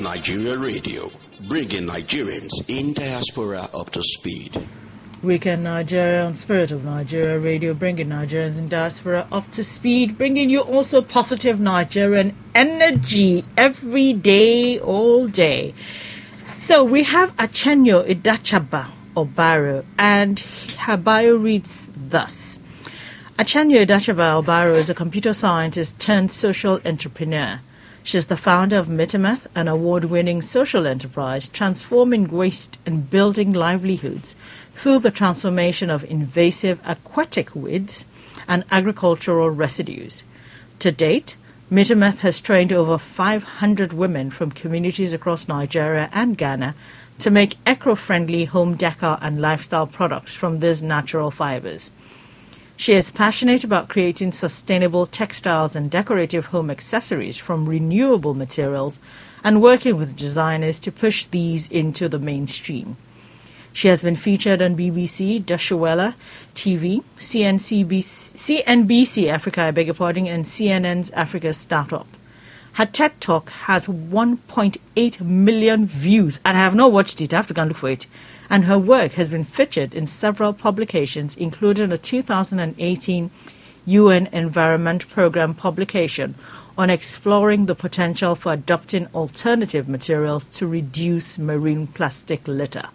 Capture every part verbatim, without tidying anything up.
Nigeria Radio, bringing Nigerians in diaspora up to speed. Weekend Nigeria on Spirit of Nigeria Radio, bringing Nigerians in diaspora up to speed, bringing you also positive Nigerian energy every day, all day. So we have Achenyo Idachaba Obaro, and her bio reads thus. Achenyo Idachaba Obaro is a computer scientist turned social entrepreneur. She is the founder of Mitameth, an award-winning social enterprise transforming waste and building livelihoods through the transformation of invasive aquatic weeds and agricultural residues. To date, Mitameth has trained over five hundred women from communities across Nigeria and Ghana to make eco-friendly home decor and lifestyle products from these natural fibers. She is passionate about creating sustainable textiles and decorative home accessories from renewable materials and working with designers to push these into the mainstream. She has been featured on B B C, Dashawela T V, C N B C, C N B C Africa, I beg your pardon, and C N N's Africa Startup. Her TED Talk has one point eight million views, and I have not watched it. I have to go and look for it. And her work has been featured in several publications, including a two thousand eighteen U N Environment Programme publication on exploring the potential for adopting alternative materials to reduce marine plastic litter.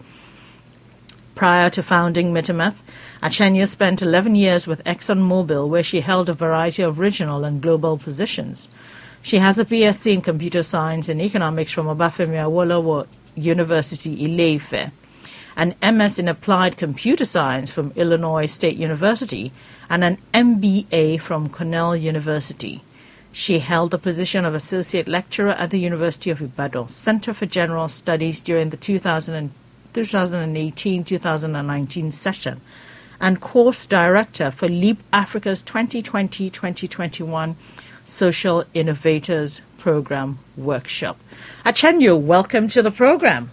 Prior to founding Mitameth, Achenyo spent eleven years with ExxonMobil, where she held a variety of regional and global positions. She has a B S c in Computer Science and Economics from Obafemi Awolowo University, Ile-Ife, an M S in Applied Computer Science from Illinois State University, and an M B A from Cornell University. She held the position of Associate Lecturer at the University of Ibadan, Center for General Studies during the two thousand eighteen to two thousand nineteen session, and Course Director for LEAP Africa's twenty twenty to twenty twenty-one Social Innovators Program Workshop. Achenyo, welcome to the program.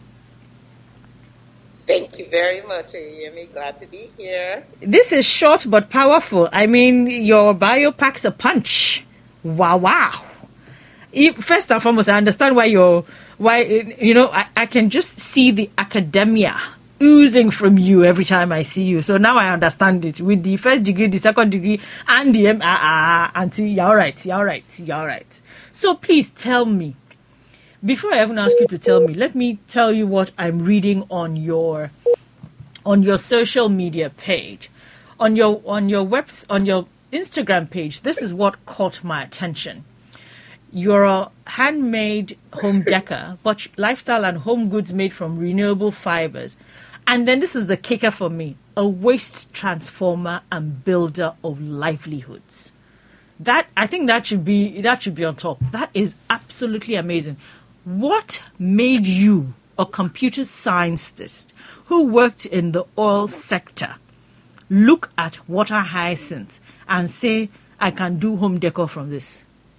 Thank you very much, Ayemi. Glad to be here. This is short but powerful. I mean, your bio packs a punch. Wow, wow. First and foremost, I understand why you're, why, you know, I, I can just see the academia oozing from you every time I see you. So now I understand it. With the first degree, the second degree, and the M, ah, ah, auntie, you're all right, you're all right, you're all right. So please tell me, before I even ask you to tell me, let me tell you what I'm reading on your, on your social media page, on your, on your webs, on your Instagram page. This is what caught my attention. You're a handmade home decor, but lifestyle and home goods made from renewable fibers. And then this is the kicker for me, a waste transformer and builder of livelihoods. That, I think that should be, that should be on top. That is absolutely amazing. What made you, a computer scientist who worked in the oil sector, look at water hyacinth and say, I can do home decor from this?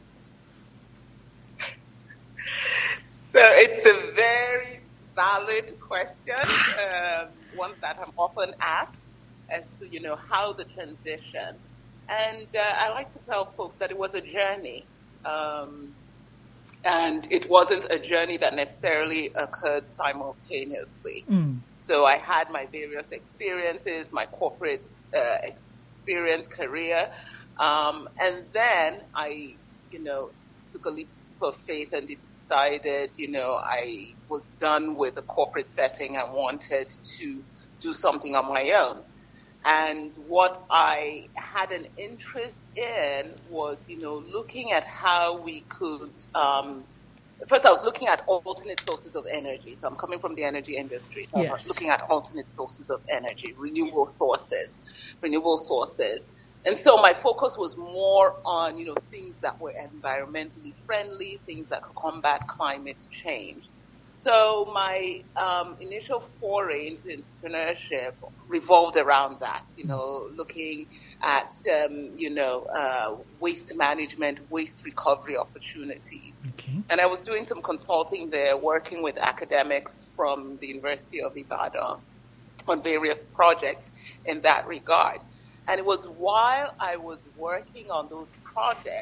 So it's a very valid question, um, one that I'm often asked as to, you know, how the transition. And uh, I like to tell folks that it was a journey. Um, and it wasn't a journey that necessarily occurred simultaneously. Mm. So I had my various experiences, my corporate uh, experience, career. Um, and then I, you know, took a leap of faith and decided decided, you know, I was done with the corporate setting and wanted to do something on my own. And what I had an interest in was, you know, looking at how we could, um, first I was looking at alternate sources of energy. So I'm coming from the energy industry. So yes. I was looking at alternate sources of energy, renewable sources, renewable sources. And so my focus was more on, you know, things that were environmentally friendly, things that could combat climate change. So my um, initial foray into entrepreneurship revolved around that, you know, looking at, um, you know, uh, waste management, waste recovery opportunities. Okay. And I was doing some consulting there, working with academics from the University of Ibadan on various projects in that regard. And it was while I was working on those projects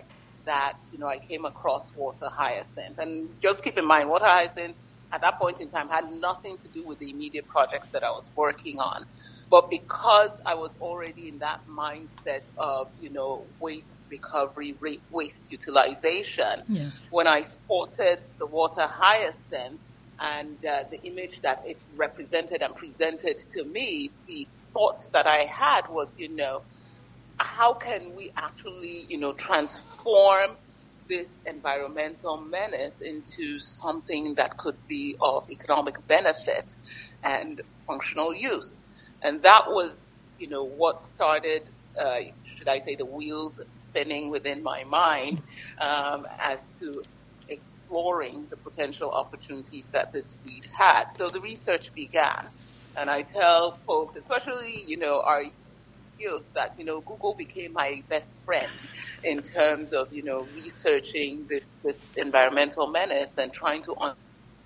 that, you know, I came across water hyacinth. And just keep in mind, water hyacinth at that point in time had nothing to do with the immediate projects that I was working on. But because I was already in that mindset of, you know, waste recovery, waste utilization, yeah. when I spotted the water hyacinth and uh, the image that it represented and presented to me, the thought that I had was, you know, how can we actually, you know, transform this environmental menace into something that could be of economic benefit and functional use? And that was, you know, what started, uh, should I say, the wheels spinning within my mind um, as to exploring the potential opportunities that this weed had. So the research began. And I tell folks, especially, you know, our youth, that, you know, Google became my best friend in terms of, you know, researching the, this environmental menace and trying to un-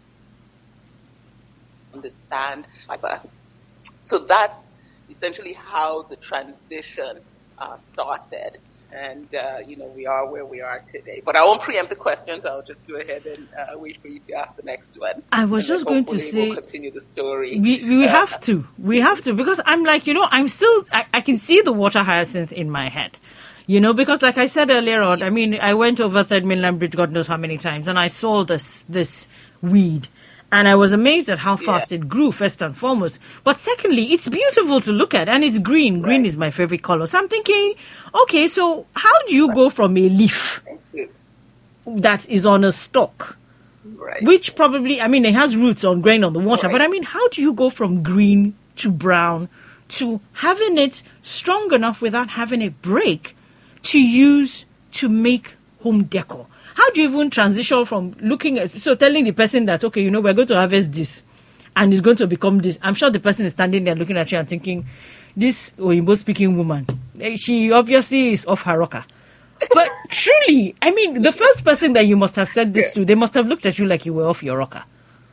understand. So that's essentially how the transition uh, started. And, uh, you know, we are where we are today. But I won't preempt the questions. I'll just go ahead and uh, wait for you to ask the next one. I was and just going to say, we'll continue the story. We, we uh, have to. We have to. Because I'm like, you know, I'm still, I, I can see the water hyacinth in my head. You know, because like I said earlier on, I mean, I went over Third Mainland Bridge God knows how many times, and I saw this this weed. And I was amazed at how fast yeah. it grew, first and foremost. But secondly, it's beautiful to look at, and it's green. Green right. is my favorite color. So I'm thinking, okay, so how do you right. go from a leaf that is on a stalk, right. which probably, I mean, it has roots on grain on the water, right. but I mean, how do you go from green to brown to having it strong enough without having a break to use to make home decor? How do you even transition from looking at, so telling the person that, okay, you know, we're going to harvest this and it's going to become this. I'm sure the person is standing there looking at you and thinking, this Oyinbo speaking woman, she obviously is off her rocker. But truly, I mean, the first person that you must have said this to, they must have looked at you like you were off your rocker.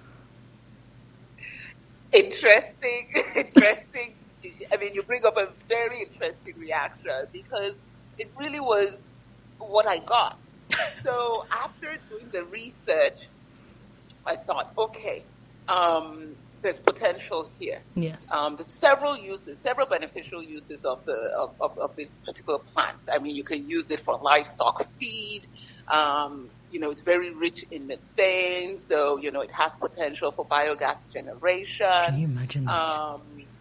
Interesting, interesting. I mean, you bring up a very interesting reaction because it really was what I got. So after doing the research, I thought, okay, um, there's potential here. Yeah. Um, there's several uses, several beneficial uses of the of, of, of this particular plant. I mean, you can use it for livestock feed. Um, you know, it's very rich in methane, so you know it has potential for biogas generation. Can you imagine that? Um,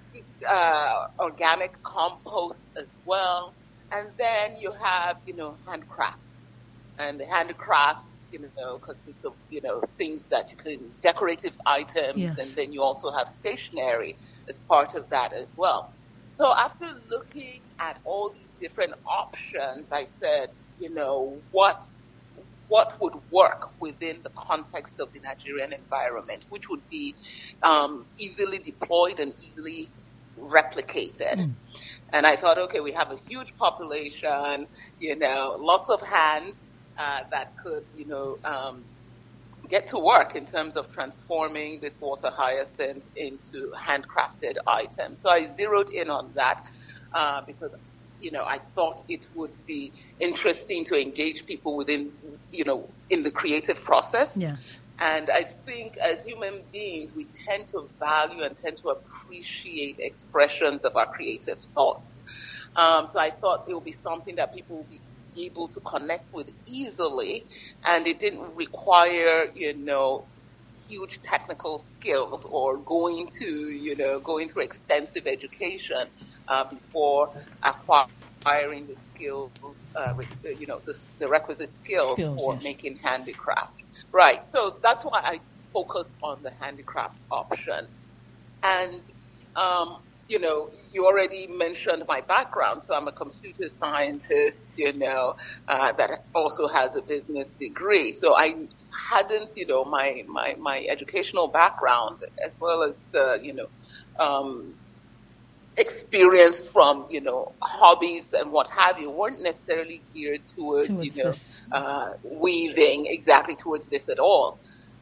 uh, organic compost as well, and then you have you know handcrafts. And the handicrafts, you know, consist of, you know, things that you can, decorative items, yes. and then you also have stationery as part of that as well. So after looking at all these different options, I said, you know, what what would work within the context of the Nigerian environment, which would be um, easily deployed and easily replicated. Mm. And I thought, okay, we have a huge population, you know, lots of hands. Uh, that could, you know, um, get to work in terms of transforming this water hyacinth into handcrafted items. So I zeroed in on that uh, because, you know, I thought it would be interesting to engage people within, you know, in the creative process. Yes. And I think as human beings, we tend to value and tend to appreciate expressions of our creative thoughts. Um, so I thought it would be something that people would be able to connect with easily, and it didn't require, you know, huge technical skills or going to, you know, going through extensive education uh, before acquiring the skills, uh, you know, the, the requisite skills, skills for yes. making handicraft. Right. So that's why I focused on the handicrafts option. And, um, you know, you already mentioned my background, so I'm a computer scientist, you know, uh, that also has a business degree. So I hadn't, you know, my, my, my educational background as well as the, you know, um, experience from, you know, hobbies and what have you weren't necessarily geared towards, towards you know, uh, weaving exactly towards this at all.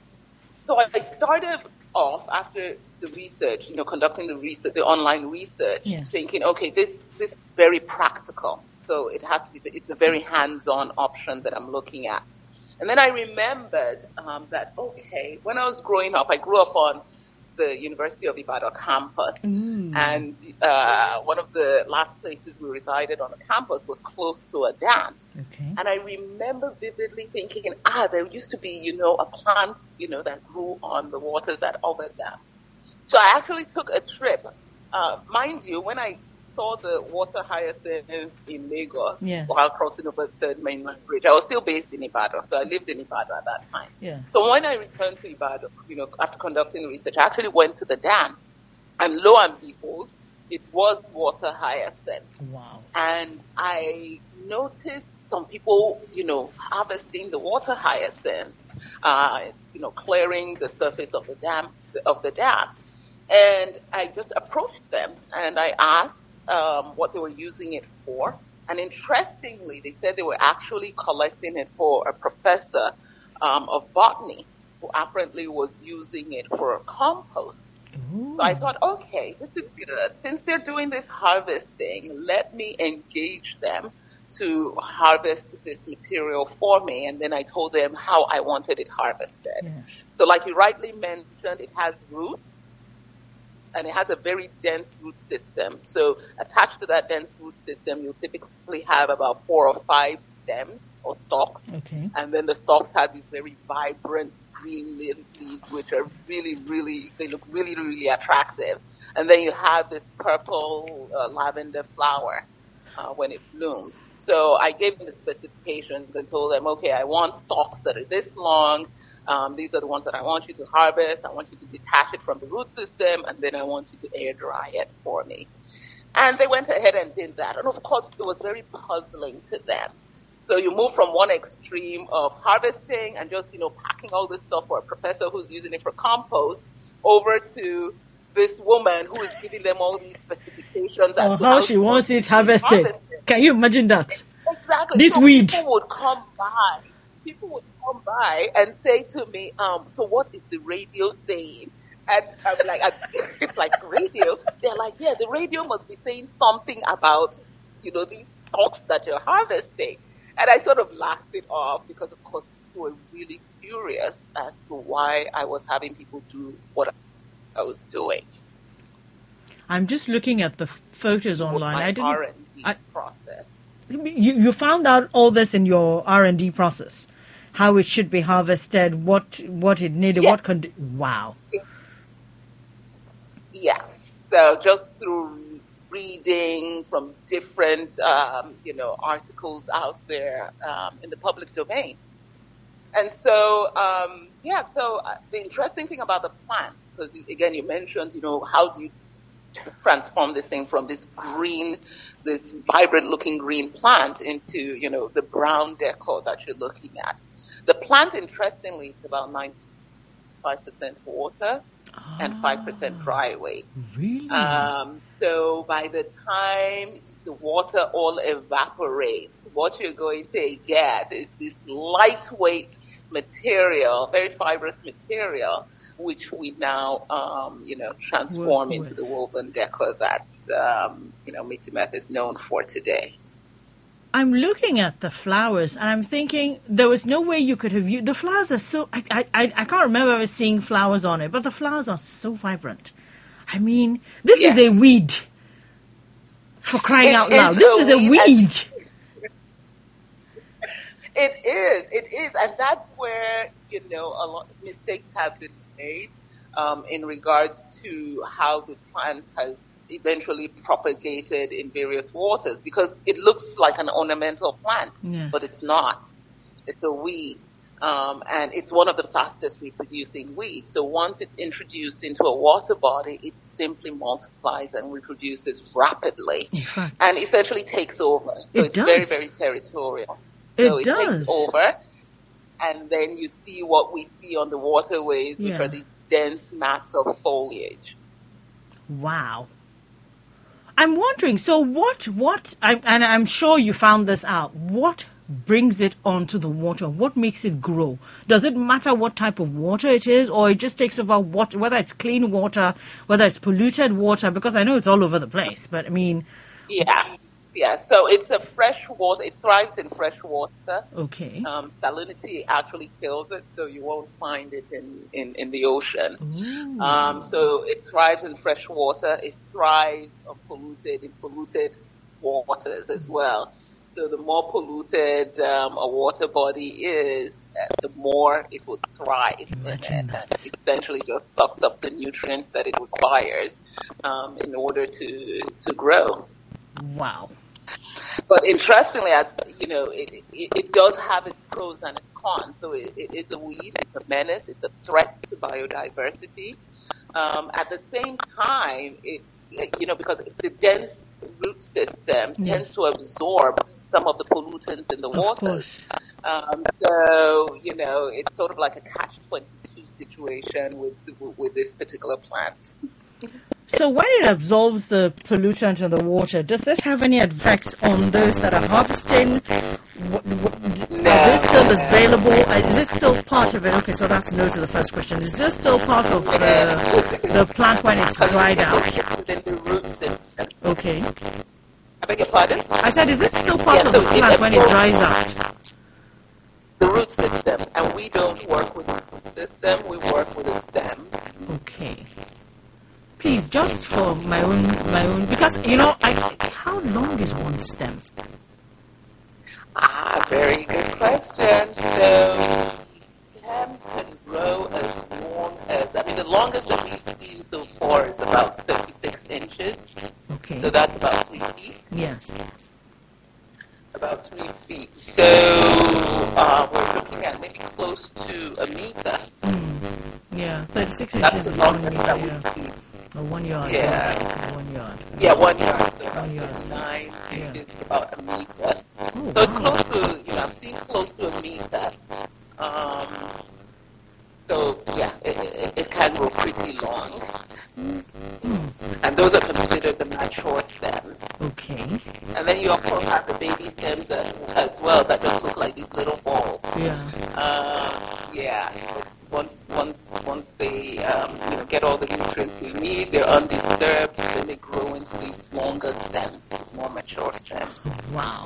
So I started off after the research, you know, conducting the research, the online research, yes. thinking, okay, this this is very practical. So it has to be, it's a very hands-on option that I'm looking at. And then I remembered um, that, okay, when I was growing up, I grew up on the University of Ibadan campus. Mm. And uh, one of the last places we resided on the campus was close to a dam. Okay. And I remember vividly thinking, ah, there used to be, you know, a plant, you know, that grew on the waters at Oba Dam. So I actually took a trip. Uh, mind you, when I saw the water hyacinth in Lagos yes. while crossing over the third mainland bridge, I was still based in Ibadan, so I lived in Ibadan at that time. Yeah. So when I returned to Ibadan, you know, after conducting research, I actually went to the dam, and lo and behold, it was water hyacinth. Wow. And I noticed some people, you know, harvesting the water hyacinth, uh, you know, clearing the surface of the dam, of the dam. And I just approached them and I asked um, what they were using it for. And interestingly, they said they were actually collecting it for a professor um, of botany who apparently was using it for a compost. Ooh. So I thought, okay, this is good. Since they're doing this harvesting, let me engage them to harvest this material for me. And then I told them how I wanted it harvested. Yes. So like you rightly mentioned, it has roots. And it has a very dense root system. So attached to that dense root system, you'll typically have about four or five stems or stalks. Okay. And then the stalks have these very vibrant green leaves, which are really, really, they look really, really attractive. And then you have this purple uh, lavender flower uh, when it blooms. So I gave them the specifications and told them, okay, I want stalks that are this long. Um, these are the ones that I want you to harvest. I want you to detach it from the root system, and then I want you to air dry it for me. And they went ahead and did that. And of course, it was very puzzling to them. So you move from one extreme of harvesting and just, you know, packing all this stuff for a professor who's using it for compost over to this woman who is giving them all these specifications. Oh, how she wants it harvested. harvested. Can you imagine that? Exactly. This so weed. People would come by. People would come by and say to me, um, so what is the radio saying? And I'm like, I, it's like radio. They're like, yeah, the radio must be saying something about, you know, these stalks that you're harvesting. And I sort of laughed it off because, of course, people were really curious as to why I was having people do what I was doing. I'm just looking at the photos online. My I didn't. R and D I, process. You you found out all this in your R and D process, how it should be harvested, what what it needed, yes. what condi- wow. Yes. So just through reading from different, um, you know, articles out there um, in the public domain. And so, um, yeah, so uh, the interesting thing about the plant, because again, you mentioned, you know, how do you transform this thing from this green, this vibrant looking green plant into, you know, the brown decor that you're looking at. The plant, interestingly, is about ninety-five percent water ah, and five percent dry weight. Really? Um, so by the time the water all evaporates, what you're going to get is this lightweight material, very fibrous material, which we now, um, you know, transform Work into with. the woven decor that, um, you know, Mitimeth is known for today. I'm looking at the flowers and I'm thinking there was no way you could have used, the flowers are so, I, I, I can't remember ever seeing flowers on it, but the flowers are so vibrant. I mean, this yes. is a weed, for crying it out loud. This is a weed. It is, it is. And that's where, you know, a lot of mistakes have been made um, in regards to how this plant has eventually propagated in various waters, because it looks like an ornamental plant, yeah. but it's not. It's a weed. Um, and it's one of the fastest reproducing weeds. So once it's introduced into a water body, it simply multiplies and reproduces rapidly and essentially takes over. So it it's does. very, very territorial. It so it does. takes over, and then you see what we see on the waterways, which yeah. are these dense mats of foliage. Wow. I'm wondering, so what, what, I, and I'm sure you found this out, what brings it onto the water? What makes it grow? Does it matter what type of water it is, or it just takes over what, whether it's clean water, whether it's polluted water? Because I know it's all over the place, but I mean... Yeah. Yeah, so it's a fresh water. It thrives in fresh water. Okay. Um, salinity actually kills it, so you won't find it in, in, in the ocean. Um, so it thrives in fresh water. It thrives on polluted, in polluted waters as well. So the more polluted um, a water body is, uh, the more it will thrive in it, and it essentially just sucks up the nutrients that it requires um, in order to to grow. Wow. But interestingly, as you know, it, it, it does have its pros and its cons. So it, it is a weed, it's a menace, it's a threat to biodiversity. Um, at the same time, it you know because the dense root system Yeah. tends to absorb some of the pollutants in the Of waters. course. Um, so you know, it's sort of like a catch twenty-two situation with with this particular plant. So when it absorbs the pollutant in the water, does this have any effects on those that are harvesting? What, what, No. Are they still available? Is it still part of it? Okay, so that's no to the first question. Is this still part of the, the plant when it's dried out? Within the root system. Okay. I beg your pardon? I said, is this still part Yeah, of so the it plant when it absorbs- dries out? The root system, and we don't work with the root system, we work with the stem. Okay. Please, just for my own, my own, because, you know, I, how long is one stem? Ah, very good question. So, stems can grow as long as, I mean, the longest that we've seen so far is about thirty-six inches. Okay. So that's about three feet. Yes. About three feet. So, uh, we're looking at maybe close to a meter. Yeah, thirty-six That's inches the is one longest yard, that yeah. we've seen. Or one yard. Yeah. One yard. Yeah, one yard. So about One yard. thirty-nine Yeah. inches, about a meter. Oh, So it's wow. close to, you know, I'm seeing close to a meter. Um, so, yeah, it, it, it can grow pretty long. And those are considered the mature stems. Okay. And then you, of course, have the baby stems as, as well that just look like these little balls. Yeah. Um, yeah. Once, once, once they, um, you know, get all the nutrients they need, they're undisturbed, then they grow into these longer stems, these more mature stems. Wow.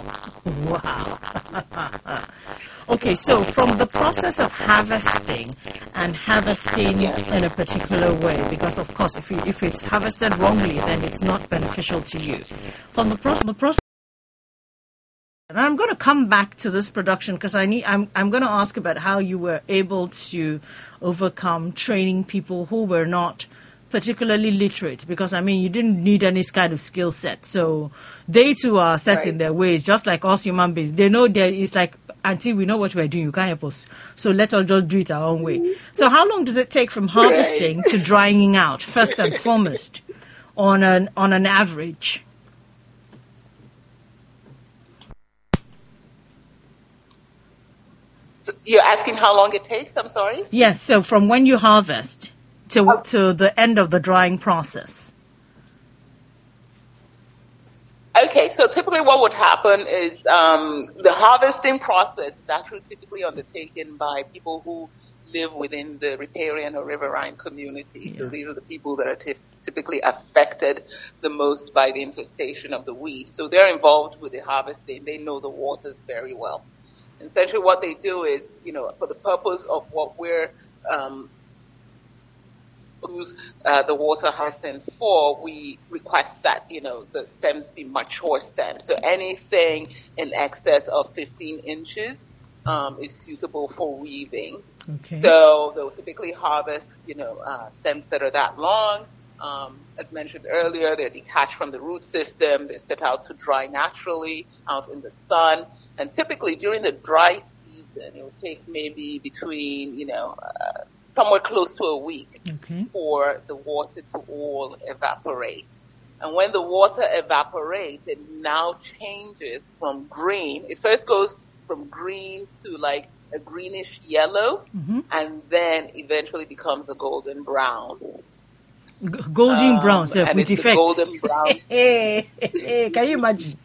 Wow. Okay, so from the process of harvesting and harvesting in a particular way, because of course if, you, if it's harvested wrongly, then it's not beneficial to you. From the, pro- the process, and I'm going to come back to this production because I need. I'm. I'm going to ask about how you were able to overcome training people who were not particularly literate. Because I mean, you didn't need any kind of skill set, so they too are set in Right. their ways, just like us human beings. They know there is like, Auntie, we know what we're doing. You can't help us, so let us just do it our own way. So how long does it take from harvesting to drying out? First and foremost, on an on an average. So you're asking how long it takes? I'm sorry? Yes, so from when you harvest to to the end of the drying process. Okay, so typically what would happen is um, the harvesting process is actually typically undertaken by people who live within the riparian or riverine community. So Yes. these are the people that are ty- typically affected the most by the infestation of the weed. So they're involved with the harvesting. They know the waters very well. Essentially what they do is, you know, for the purpose of what we're um, use uh, the water harvesting for, we request that, you know, the stems be mature stems. So anything in excess of fifteen inches um, is suitable for weaving. Okay. So they'll typically harvest, you know, uh, stems that are that long. Um, as mentioned earlier, they're detached from the root system. They're set out to dry naturally out in the sun. And typically during the dry season, it will take maybe between, you know, uh, somewhere close to a week Okay. for the water to all evaporate. And when the water evaporates, it now changes from green. It first goes from green to like a greenish yellow, Mhm. and then eventually becomes a golden brown. G- golden Um, brown, sir, and with it's the effect. golden brown. Hey, hey, can you imagine?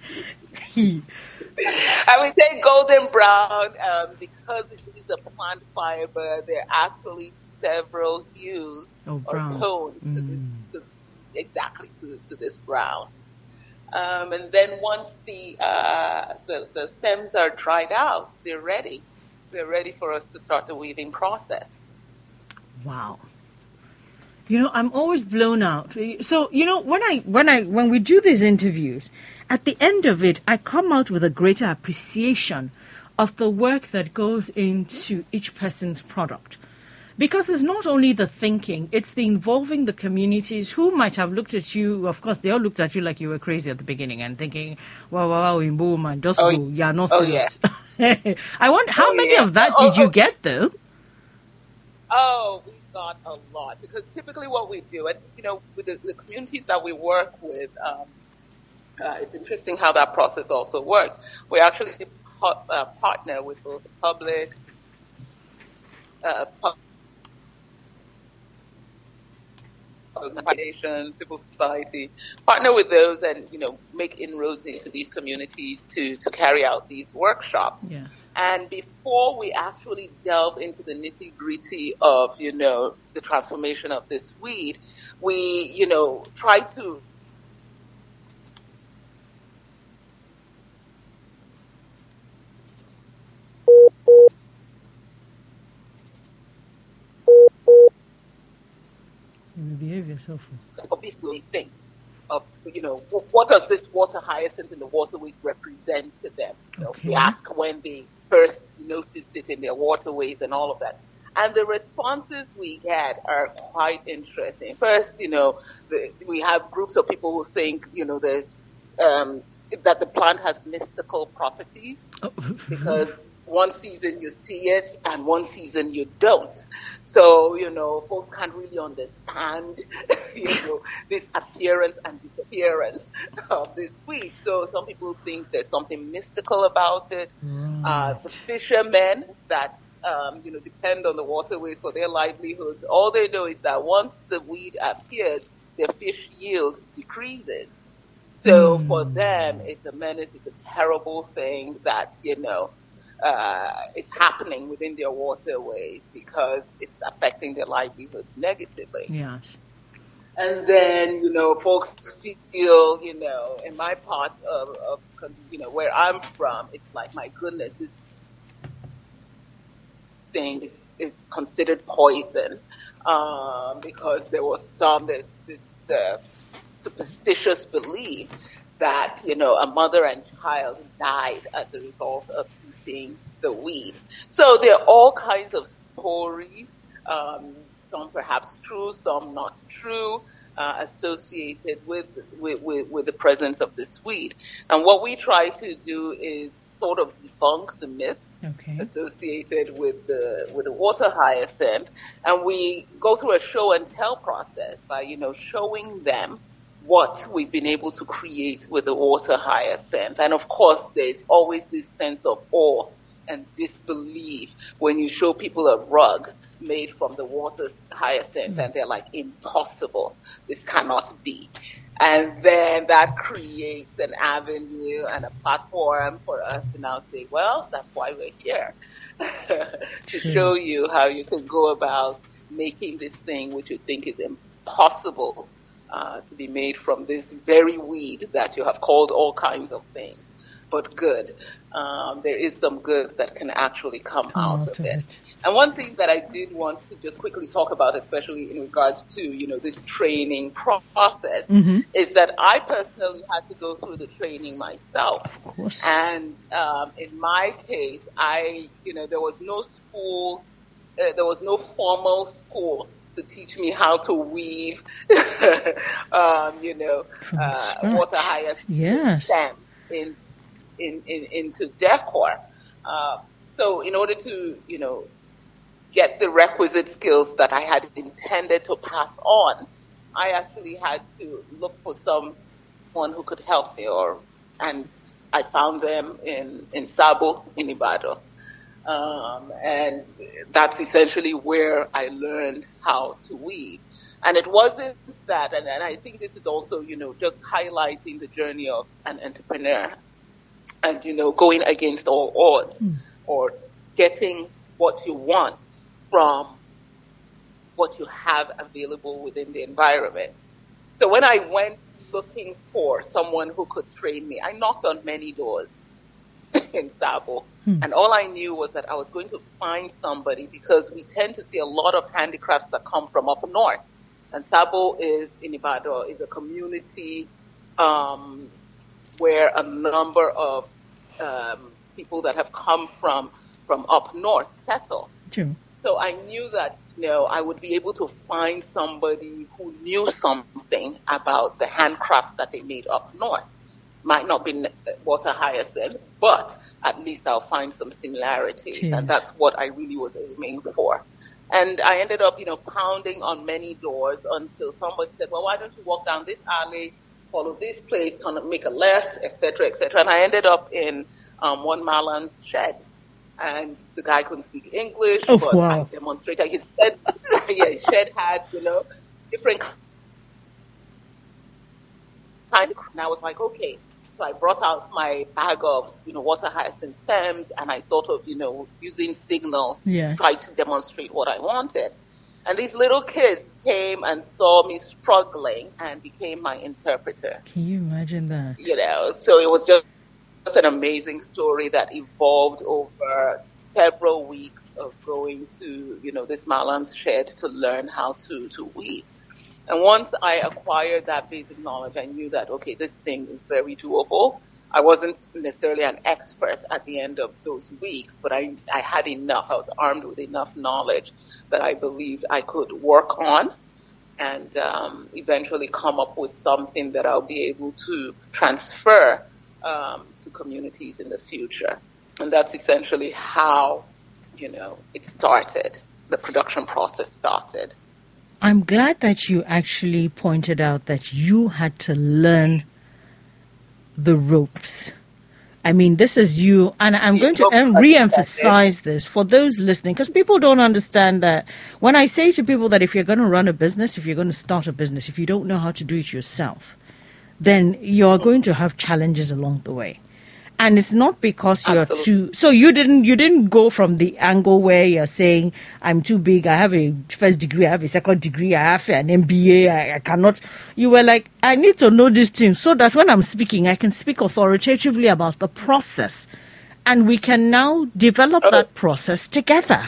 I would say golden brown um, because it is a plant fiber. There are actually several hues Oh, or brown. tones to Mm. this, to, exactly to, to this brown. Um, and then once the, uh, the the stems are dried out, they're ready. They're ready for us to start the weaving process. Wow. You know, I'm always blown out. So, you know, when I when I when we do these interviews, at the end of it, I come out with a greater appreciation of the work that goes into each person's product. Because it's not only the thinking, it's the involving the communities who might have looked at you. Of course, they all looked at you like you were crazy at the beginning and thinking, wow, wow, wow, in boom, and just Oh, go, yeah, not oh yeah. serious. I wonder, how Oh, many yeah. of that Oh, did you oh. get, though? Oh, we got a lot, because typically what we do, and you know, with the, the communities that we work with, um, uh, it's interesting how that process also works. We actually pa- uh, partner with both the public, uh, public organizations, civil society, partner with those, and you know, make inroads into these communities to to carry out these workshops. Yeah. And before we actually delve into the nitty gritty of, you know, the transformation of this weed, we, you know, try to You behave yourself. obviously think of, you know, what does this water hyacinth in the waterways represent to them? You know, Okay. we ask when they first noticed it in their waterways and all of that. And the responses we get are quite interesting. First, you know, the, we have groups of people who think, you know, there's, um, that the plant has mystical properties, Oh. because one season you see it and one season you don't. So, you know, folks can't really understand, you know, this appearance and disappearance of this weed. So some people think there's something mystical about it. Uh, the fishermen that, um, you know, depend on the waterways for their livelihoods, all they know is that once the weed appears, their fish yield decreases. So Mm. for them, it's a menace, it's a terrible thing that, you know, uh, is happening within their waterways because it's affecting their livelihoods negatively. Yes. And then, you know, folks feel, you know, in my part of, of, you know, where I'm from, it's like, my goodness, this thing is, is considered poison, um, because there was some, this, this uh, superstitious belief that, you know, a mother and child died as a result of eating the weed. So there are all kinds of stories, um, some perhaps true, some not true, uh, associated with, with, with, with the presence of this weed. And what we try to do is sort of debunk the myths Okay. associated with the with the water hyacinth, and we go through a show and tell process by, you know, showing them what we've been able to create with the water hyacinth. And of course, there's always this sense of awe and disbelief when you show people a rug made from the water hyacinth, and they're like, impossible, this cannot be. And then that creates an avenue and a platform for us to now say, well, that's why we're here, to show you how you can go about making this thing which you think is impossible uh, to be made from this very weed that you have called all kinds of things, but good. Um, there is some good that can actually come, come out, out of it. it. And one thing that I did want to just quickly talk about, especially in regards to, you know, this training process, mm-hmm. is that I personally had to go through the training myself. Of course. And um, in my case, I, you know, there was no school, uh, there was no formal school to teach me how to weave, um, you know, uh, water hyacinth yes. stems in, in, in, into decor. Uh, so in order to, you know, get the requisite skills that I had intended to pass on, I actually had to look for someone who could help me, or, and I found them in, in Sabo, in Ibadan. Um, and that's essentially where I learned how to weave. And it wasn't that, and, and I think this is also, you know, just highlighting the journey of an entrepreneur and, you know, going against all odds, mm. or getting what you want from what you have available within the environment. So when I went looking for someone who could train me. I knocked on many doors in Sabo. Hmm. And all I knew was that I was going to find somebody, because we tend to see a lot of handicrafts that come from up north. And Sabo is in Ibadan, is a community um, where a number of um, people that have come from, from up north settle. True. So I knew that, you know, I would be able to find somebody who knew something about the handcrafts that they made up north. Might not be water hyacinth, but at least I'll find some similarities. True. And that's what I really was aiming for. And I ended up, you know, pounding on many doors until somebody said, well, why don't you walk down this alley, follow this place, turn, make a left, et cetera, et cetera. And I ended up in um, one Malan's shed. And the guy couldn't speak English, oh, but wow. I demonstrated. His shed, yeah, his shed had, you know, different kinds. And I was like, okay. So I brought out my bag of, you know, water hyacinth stems, and I sort of, you know, using signals, yes. tried to demonstrate what I wanted. And these little kids came and saw me struggling and became my interpreter. Can you imagine that? You know, so it was just Just an amazing story that evolved over several weeks of going to, you know, this Malam's shed to learn how to, to weave. And once I acquired that basic knowledge, I knew that, okay, this thing is very doable. I wasn't necessarily an expert at the end of those weeks, but I, I had enough. I was armed with enough knowledge that I believed I could work on and um, eventually come up with something that I'll be able to transfer um, to communities in the future. And that's essentially how, you know, it started. The production process started. I'm glad that you actually pointed out that you had to learn the ropes. I mean, this is you, and I'm going to em- re-emphasize this for those listening, because people don't understand that when I say to people that if you're going to run a business, if you're going to start a business, if you don't know how to do it yourself, then you're going to have challenges along the way. And it's not because you're Absolutely. too, so you didn't, you didn't go from the angle where you're saying, I'm too big, I have a first degree, I have a second degree, I have an M B A, I, I cannot. You were like, I need to know these things so that when I'm speaking, I can speak authoritatively about the process. And we can now develop Oh. that process together.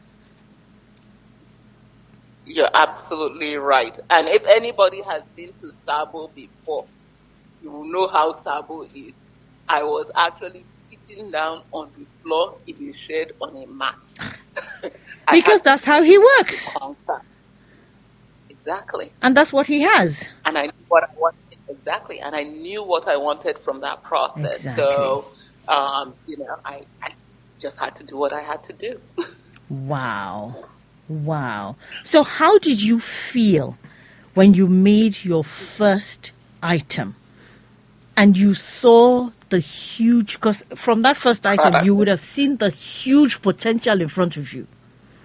You're absolutely right. And if anybody has been to Sabo before, you will know how Sabo is. I was actually sitting down on the floor in the shed on a mat. Because that's how he works. Exactly. And that's what he has. And I knew what I wanted. Exactly. And I knew what I wanted from that process. Exactly. So, um, you know, I, I just had to do what I had to do. Wow. Wow. So how did you feel when you made your first item and you saw the huge, because from that first item, you would have seen the huge potential in front of you?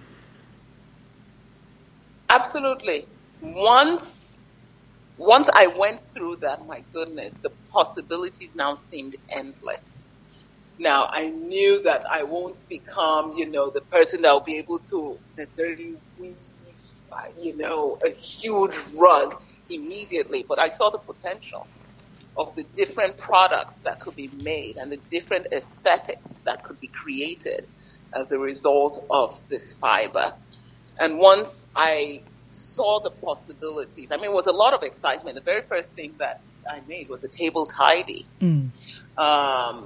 Absolutely. Once, once I went through that, my goodness, the possibilities now seemed endless. Now, I knew that I won't become, you know, the person that will be able to necessarily weave, uh, you know, a huge rug immediately, but I saw the potential of the different products that could be made and the different aesthetics that could be created as a result of this fiber. And once I saw the possibilities, I mean, it was a lot of excitement. The very first thing that I made was a table tidy. Mm. Um,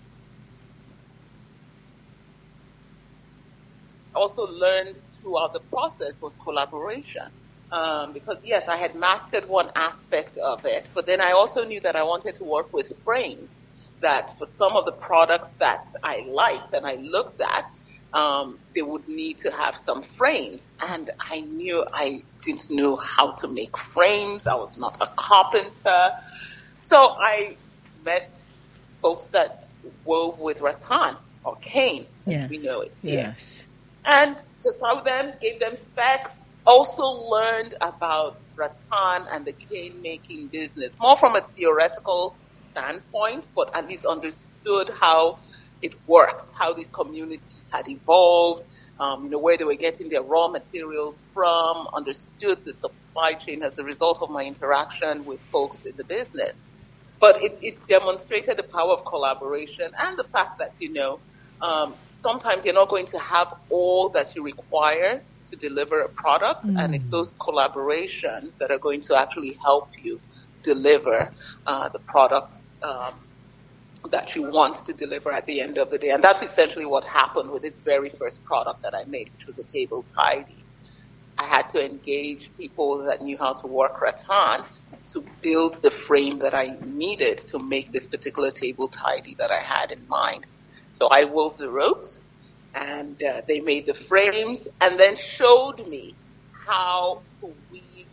also learned throughout the process was collaboration. Um, because yes, I had mastered one aspect of it, but then I also knew that I wanted to work with frames, that for some of the products that I liked and I looked at, um, they would need to have some frames. And I knew I didn't know how to make frames. I was not a carpenter. So I met folks that wove with rattan or cane, as Yes. we know it here. Yes. And just saw them, gave them specs, also learned about rattan and the cane making business, more from a theoretical standpoint, but at least understood how it worked, how these communities had evolved, um, you know, where they were getting their raw materials from, understood the supply supply chain as a result of my interaction with folks in the business. But it, it demonstrated the power of collaboration and the fact that, you know, um, sometimes you're not going to have all that you require to deliver a product. Mm. And it's those collaborations that are going to actually help you deliver uh, the product um, that you want to deliver at the end of the day. And that's essentially what happened with this very first product that I made, which was a table tidy. I had to engage people that knew how to work rattan to build the frame that I needed to make this particular table tidy that I had in mind. So I wove the ropes, and uh, they made the frames and then showed me how to weave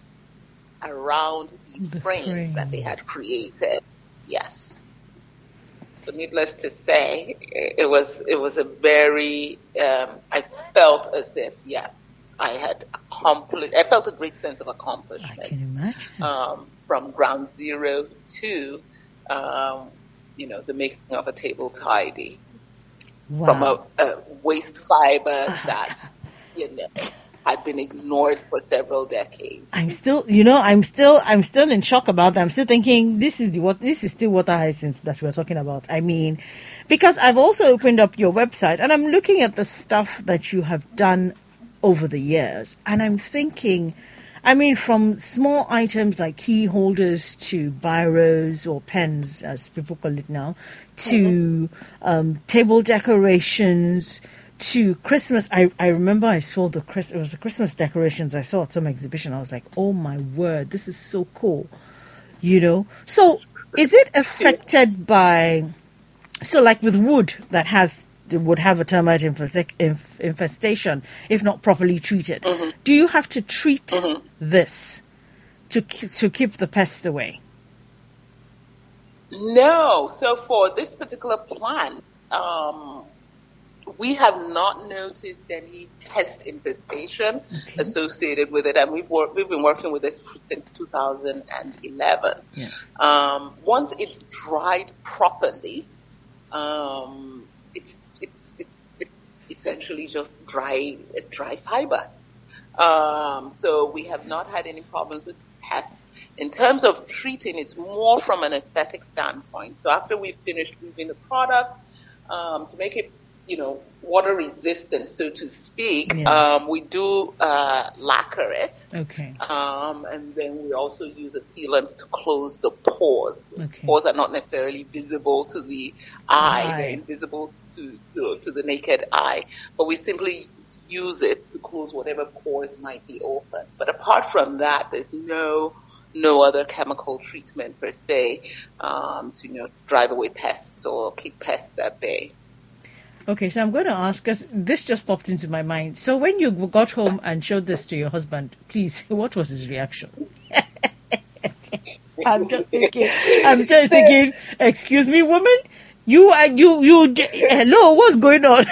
around these the frames frame. that they had created. Yes. So needless to say, it was it was a very, um, I felt as if, yes, I had accomplished, I felt a great sense of accomplishment. I can imagine. Um, from ground zero to, um, you know, the making of a table tidy. Wow. From a, a waste fiber that, you know, had been ignored for several decades. I'm still, you know, I'm still, I'm still in shock about that. I'm still thinking this is the what, this is still water hyacinth that we're talking about. I mean, because I've also opened up your website and I'm looking at the stuff that you have done over the years, and I'm thinking, I mean, from small items like key holders to biros or pens, as people call it now, to mm-hmm. um, table decorations, to Christmas. I, I remember I saw the Chris, it was the Christmas decorations I saw at some exhibition. I was like, oh my word, this is so cool, you know. So is it affected by, so like with wood that has would have a termite infestation if not properly treated. Mm-hmm. Do you have to treat mm-hmm. this to to keep the pests away? No. So for this particular plant, um, we have not noticed any pest infestation okay. associated with it, and we've wor- we've been working with this since two thousand eleven. Yeah. Um, once it's dried properly, um, it's essentially just dry, dry fiber. Um, so we have not had any problems with pests. In terms of treating, it's more from an aesthetic standpoint. So after we've finished weaving the product, um, to make it, you know, water resistant, so to speak, yeah. um, we do uh, lacquer it. Okay. Um, and then we also use a sealant to close the pores. Okay. Pores are not necessarily visible to the eye; eye. They're invisible to, to to the naked eye. But we simply use it to close whatever pores might be open. But apart from that, there's no no other chemical treatment per se um, to you know drive away pests or keep pests at bay. Okay, so I'm going to ask, because this just popped into my mind. So when you got home and showed this to your husband, please, what was his reaction? I'm just thinking, I'm just thinking, excuse me, woman, you are, you, you, hello, what's going on?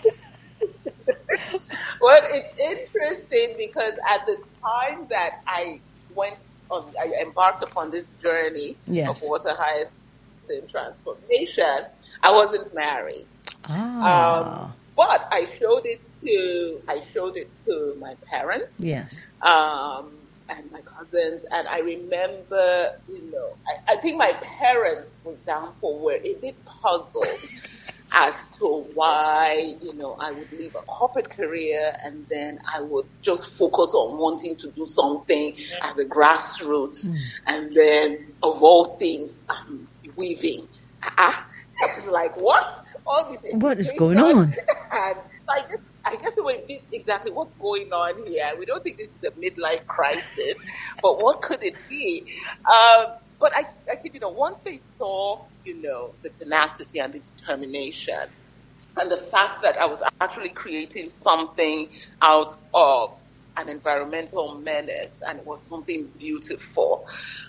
Well, it's interesting because at the time that I went on, I embarked upon this journey yes. of water hyacinth transformation, I wasn't married. Ah. Um, but I showed it to I showed it to my parents. Yes. Um, and my cousins, and I remember, you know, I, I think my parents, for example, were a bit puzzled as to why, you know, I would leave a corporate career and then I would just focus on wanting to do something at the grassroots, mm. and then of all things, um, weaving. Ah, like what? All these what is going on? And I guess, I guess it was exactly what's going on here. We don't think this is a midlife crisis, but what could it be? Um, but I, I think, you know, once they saw, you know, the tenacity and the determination and the fact that I was actually creating something out of an environmental menace and it was something beautiful,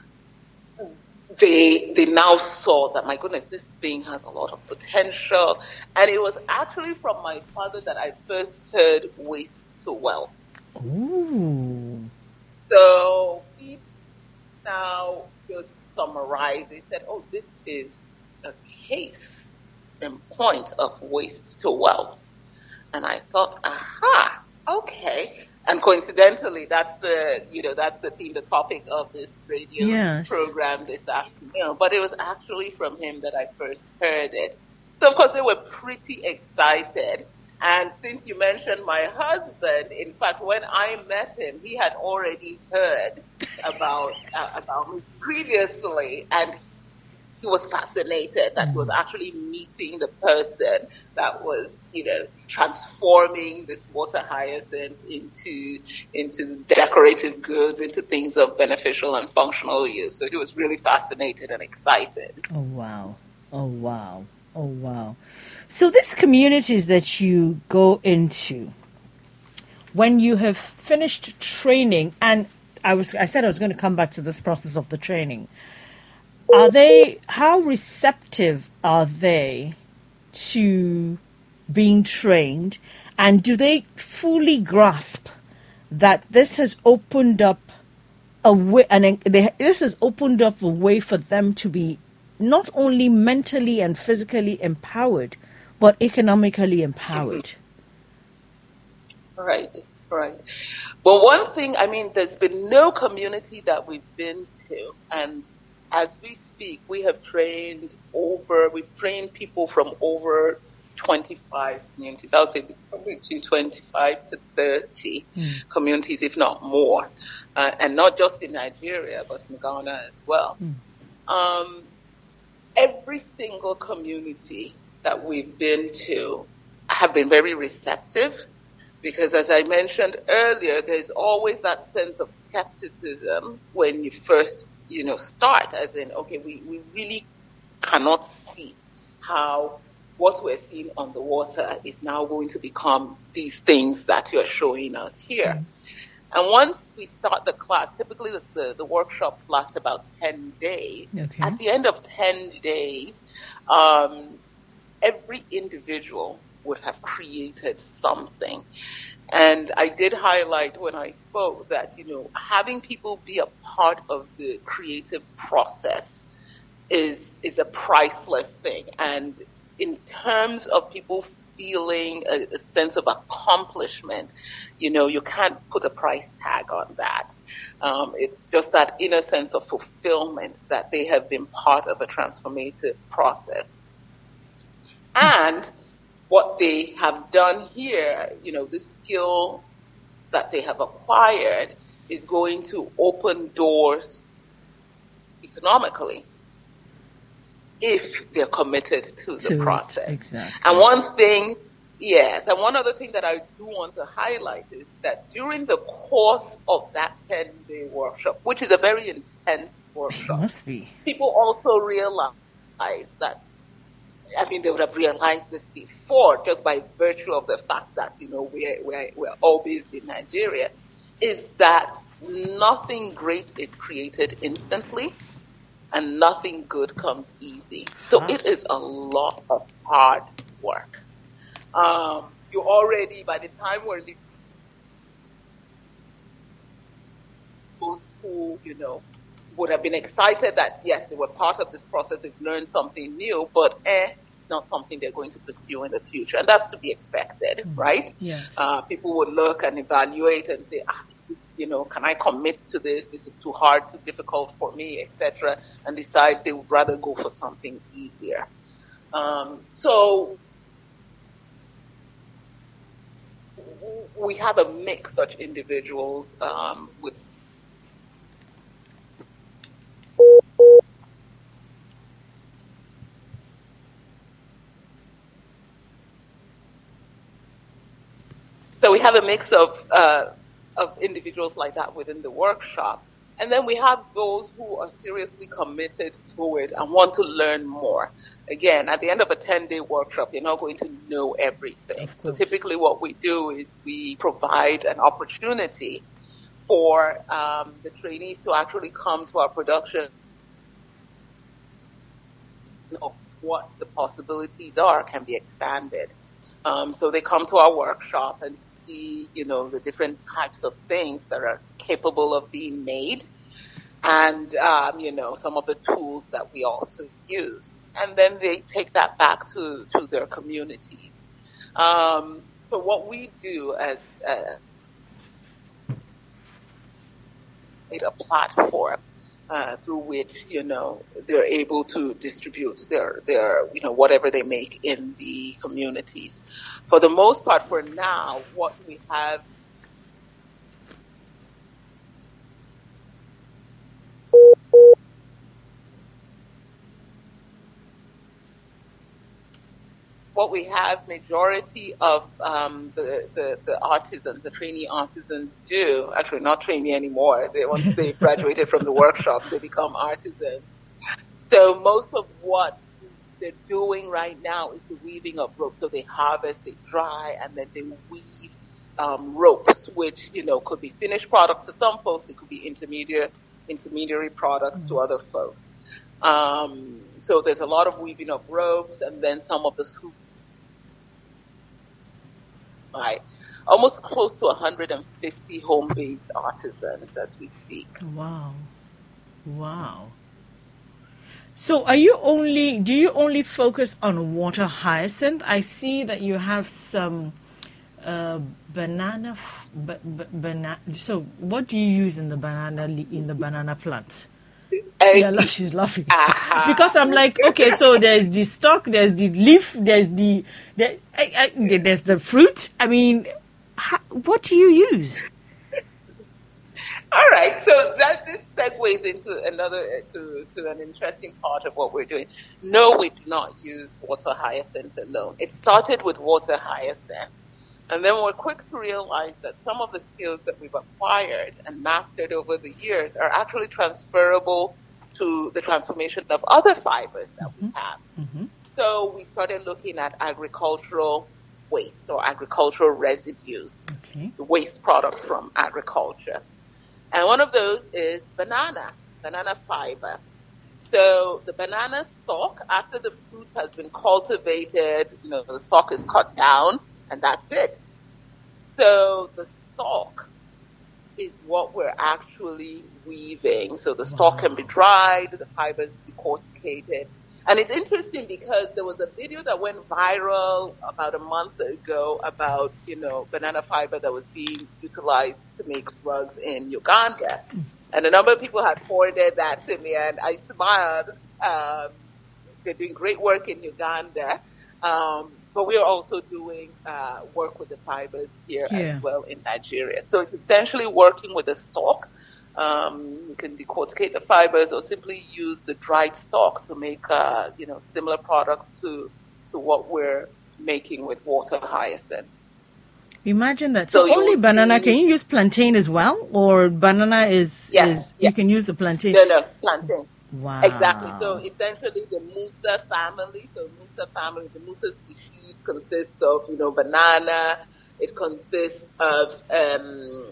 They they now saw that, my goodness, this thing has a lot of potential. And it was actually from my father that I first heard waste to wealth. Ooh. So he now just summarized. He said, oh, this is a case in point of waste to wealth. And I thought, aha, okay. And coincidentally, that's the, you know, that's the theme, the topic of this radio Yes. program this afternoon. But it was actually from him that I first heard it. So, of course, they were pretty excited. And since you mentioned my husband, in fact, when I met him, he had already heard about, uh, about me previously. And he was fascinated that he was actually meeting the person that was, you know, transforming this water hyacinth into into decorative goods, into things of beneficial and functional use. So he was really fascinated and excited. Oh, wow. Oh, wow. Oh, wow. So these communities that you go into, when you have finished training, and I was I said I was going to come back to this process of the training, are they, how receptive are they to being trained, and do they fully grasp that this has opened up a way, and they, this has opened up a way for them to be not only mentally and physically empowered, but economically empowered? Right, right. Well, one thing, I mean, there's been no community that we've been to, and as we speak, we have trained over, we've trained people from over twenty-five communities. I would say between twenty-five to thirty mm. communities, if not more. Uh, and not just in Nigeria, but in Ghana as well. Mm. Um, every single community that we've been to have been very receptive, because as I mentioned earlier, there's always that sense of skepticism when you first, you know, start, as in, okay, we, we really cannot see how what we're seeing on the water is now going to become these things that you're showing us here. Mm. And once we start the class, typically the, the, the workshops last about ten days. Okay. At the end of ten days, um, every individual would have created something. And I did highlight when I spoke that, you know, having people be a part of the creative process is is a priceless thing. And in terms of people feeling a, a sense of accomplishment, you know, you can't put a price tag on that. Um, it's just that inner sense of fulfillment that they have been part of a transformative process. And what they have done here, you know, the skill that they have acquired is going to open doors economically if they're committed to the to process. It, exactly. And one thing, yes, and one other thing that I do want to highlight is that during the course of that ten-day workshop, which is a very intense workshop, it must be. people also realize that, I mean, they would have realized this before just by virtue of the fact that, you know, we're, we're, we're all based in Nigeria, is that nothing great is created instantly and nothing good comes easy. So huh? It is a lot of hard work. Um, you already, by the time we're leaving, those who, you know, would have been excited that, yes, they were part of this process, they've learned something new, but eh, not something they're going to pursue in the future. And that's to be expected, mm-hmm. right? Yeah. Uh, people would look and evaluate and say, ah, this, you know, can I commit to this? This is too hard, too difficult for me, et cetera, and decide they would rather go for something easier. Um, so we have a mix such individuals um, with So we have a mix of uh, of individuals like that within the workshop. And then we have those who are seriously committed to it and want to learn more. Again, at the end of a ten-day workshop, you're not going to know everything. So typically what we do is we provide an opportunity for um, the trainees to actually come to our production of what the possibilities are can be expanded. Um, so they come to our workshop and see, you know, the different types of things that are capable of being made and, um, you know, some of the tools that we also use. And then they take that back to, to their communities. Um, so what we do as, uh, a platform uh, through which, you know, they're able to distribute their, their, you know, whatever they make in the communities. For the most part, for now, what we have what we have majority of um, the, the, the artisans, the trainee artisans do, actually not trainee anymore. They, once they've graduated from the workshops, they become artisans. So most of what they're doing right now is the weaving of ropes. So they harvest, they dry, and then they weave um, ropes, which, you know, could be finished products to some folks. It could be intermediate, intermediary products mm-hmm. to other folks. Um, so there's a lot of weaving of ropes, and then some of the scoop. Right. Almost close to one hundred fifty home-based artisans as we speak. Wow. Wow. So are you only, do you only focus on water hyacinth? I see that you have some uh, banana, b- b- banana. So what do you use in the banana, in the banana plant? Yeah, like she's laughing. Uh-huh. Because I'm like, okay, so there's the stalk, there's the leaf, there's the, the I, I, there's the fruit. I mean, how, what do you use? All right, so that this segues into another to to an interesting part of what we're doing. No, we do not use water hyacinth alone. It started with water hyacinth, and then we're quick to realize that some of the skills that we've acquired and mastered over the years are actually transferable to the transformation of other fibers that mm-hmm. we have. Mm-hmm. So we started looking at agricultural waste or agricultural residues, okay. the waste products from agriculture. And one of those is banana, banana fiber. So the banana stalk, after the fruit has been cultivated, you know, the stalk is cut down, and that's it. So the stalk is what we're actually weaving. So the stalk wow. can be dried, the fibers decorticated. And it's interesting because there was a video that went viral about a month ago about, you know, banana fiber that was being utilized to make rugs in Uganda. And a number of people had forwarded that to me, and I smiled. Um, they're doing great work in Uganda. Um, but we are also doing uh, work with the fibers here yeah. as well in Nigeria. So it's essentially working with the stalk. Um, you can decorticate the fibers or simply use the dried stalk to make, uh, you know, similar products to to what we're making with water hyacinth. Imagine that. So, so only banana. See, can you use plantain as well, or banana is yes, is yes. you can use the plantain? No, no, plantain. Wow. Exactly. So essentially, the Musa family. So Musa family, the Musa species consists of, you know, banana. It consists of um.